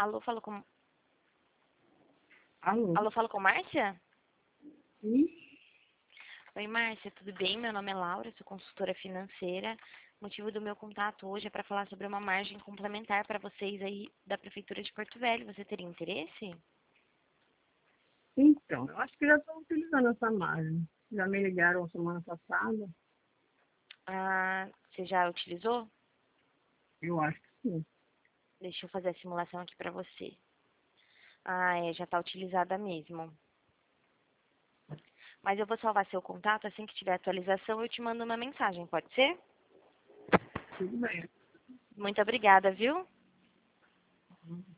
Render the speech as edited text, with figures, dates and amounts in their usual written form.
Alô, falo com... Alô? Alô, falo com Márcia? Sim? Oi, Márcia, tudo bem? Meu nome é Laura, sou consultora financeira. O motivo do meu contato hoje é para falar sobre uma margem complementar para vocês aí da Prefeitura de Porto Velho. Você teria interesse? Então, eu acho que já estou utilizando essa margem. Já me ligaram semana passada. Ah, você já utilizou? Eu acho que sim. Deixa eu fazer a simulação aqui para você. Ah, é, já está utilizada mesmo. Mas eu vou salvar seu contato, assim que tiver atualização eu te mando uma mensagem, pode ser? Tudo bem. Muito obrigada, viu?